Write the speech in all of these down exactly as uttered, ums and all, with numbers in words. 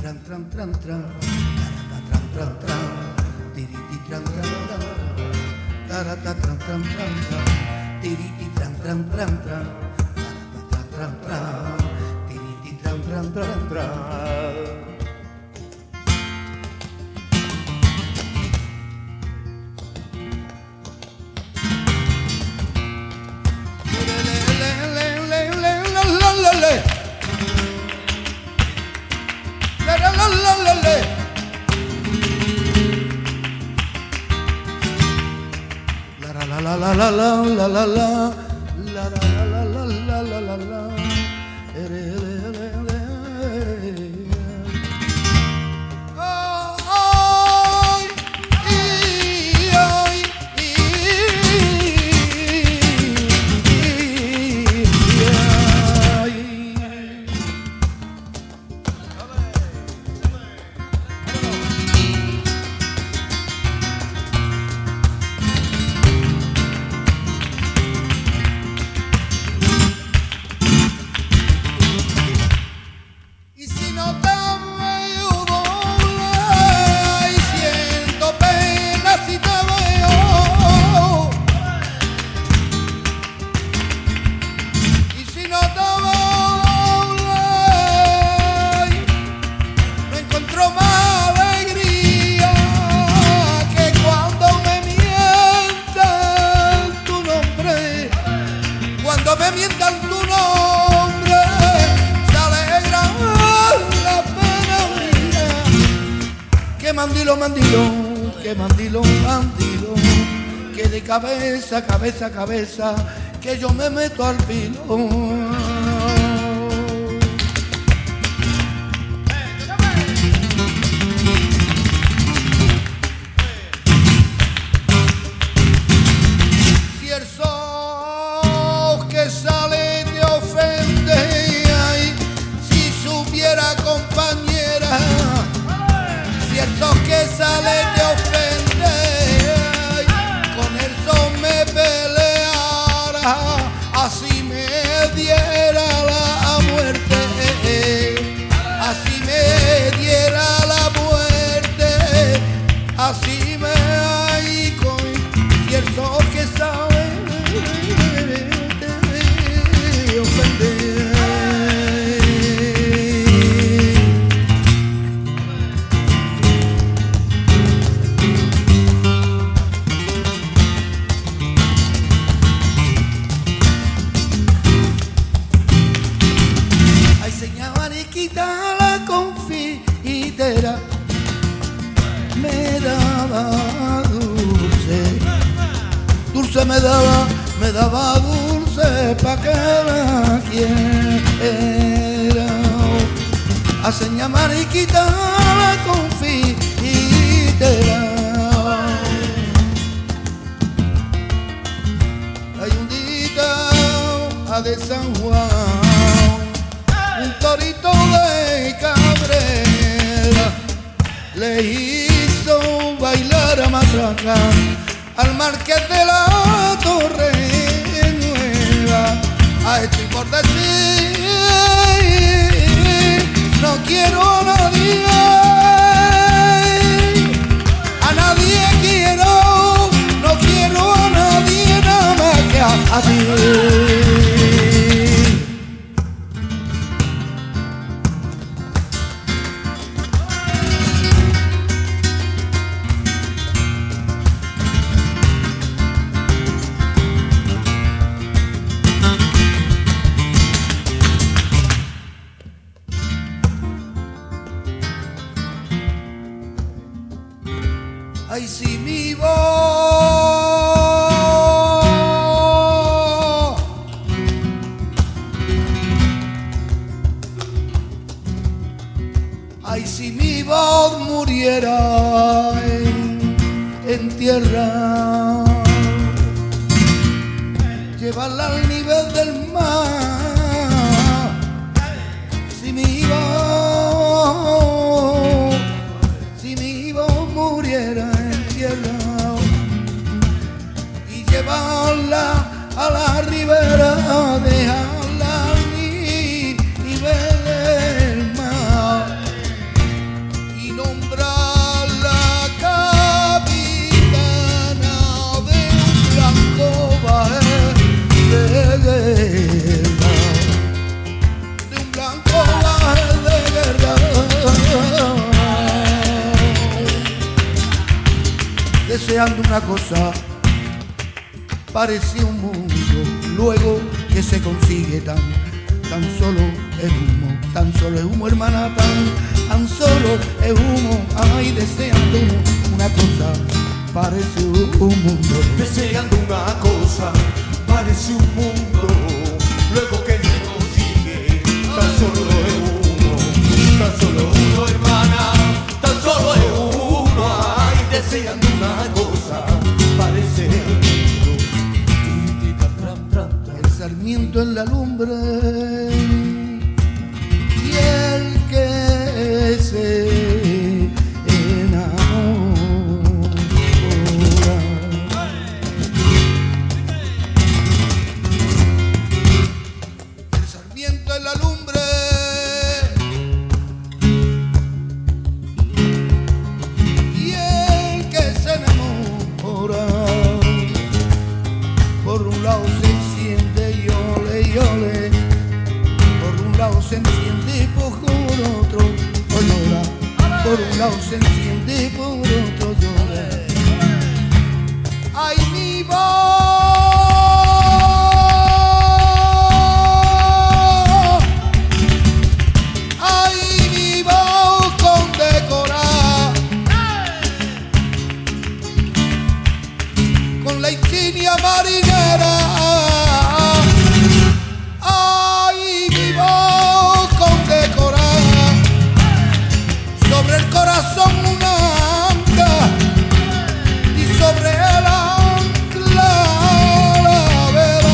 tran tran tran tran, tran tran tran, tiriti tran tran tran, tarata tran tran tran tran, tiriti tran tran tran tran, tarata tran tran tran, tiriti tran tran tran tran. La la la la la la la la la la la la la la la. Mandilo, mandilo, que mandilo, mandilo, que de cabeza, cabeza, cabeza, que yo me meto al pino. Si el sol que sale te ofende, ay, si supiera compañera, el sol que sale te ofende, con el sol me peleara, así me diera la muerte, así me diera la muerte, así me hay con, si el sol que sale te ofende. La confitera me daba dulce, dulce me daba, me daba dulce pa' que la quiera. A seña mariquita la confitera. Hay un día a de San Juan, un torito de cabrera le hizo bailar a matraca al marqués de la Torre Nueva. A esto y por decir, no quiero a nadie, a nadie quiero, no quiero a nadie nada más que a, a ti. Ay, si mi voz, ay, si mi voz muriera en, en tierra, llevarla al nivel del mar, si mi voz, si mi voz muriera y llevarla a la ribera, dejarla al nivel del mar, deseando una cosa, parece un mundo, luego que se consigue tan, tan solo es humo, tan solo es humo, hermana, tan, tan solo es humo. Ay, deseando una cosa, parece un mundo, deseando una cosa, parece un mundo, luego que se consigue, tan solo es uno, tan solo uno, hermana, tan solo es uno. Ay, deseando una cosa, parece un mundo. El sarmiento en la lumbre y el que se en la lumbre y el que se enamora, por un lado se enciende y ole y ole, por un lado se enciende y por otro llora, por un lado se enciende y por otro llora. Ay, mi voz, la insignia marinera, ay, mi voz condecorada, sobre el corazón una ancla y sobre el ancla la vela,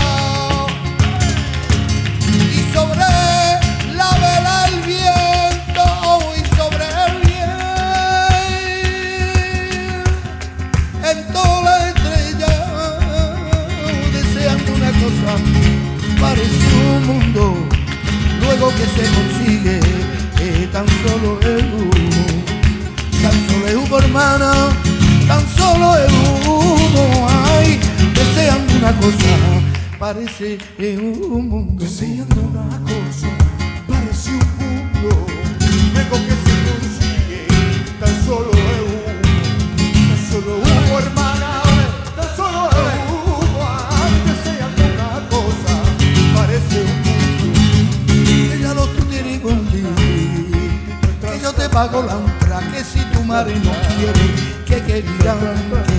y sobre la vela el viento, y sobre el viento en toda parece un mundo, luego que se consigue, eh, tan solo es humo, tan solo es humo, hermana, tan solo es humo. Ay, deseando una cosa, parece un mundo, deseando una cosa, parece un mundo, luego que se consigue, tan solo es humo, tan solo humo, hermana, tan solo es humo. Parece un mundo, que ya lo tú tienes contigo, que yo te pago la entrada, que si tu madre no quiere, que querirán,